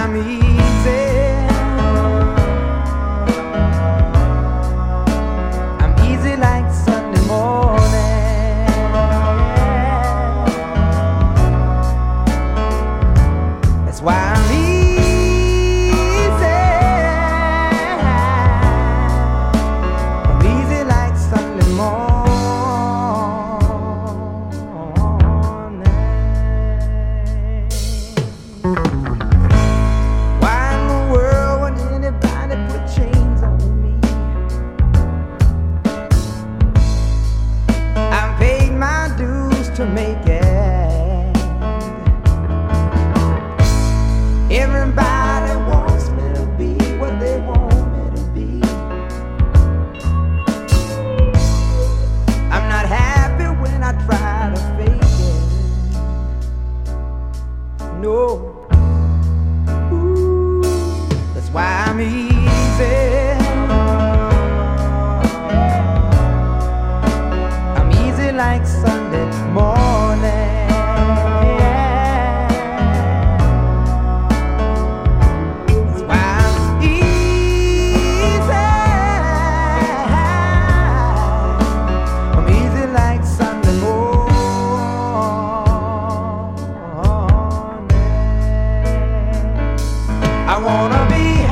I'm easy. I'm easy like Sunday morning. That's why I'm easy. I'm easy like Sunday morning. To make it. Everybody wants me to be what they want me to be. I'm not happy when I try to fake it. No. Ooh, that's why I'm easy. I'm easy like Sunday morning. That's why I'm easy. I'm easy like Sunday morning. I wanna be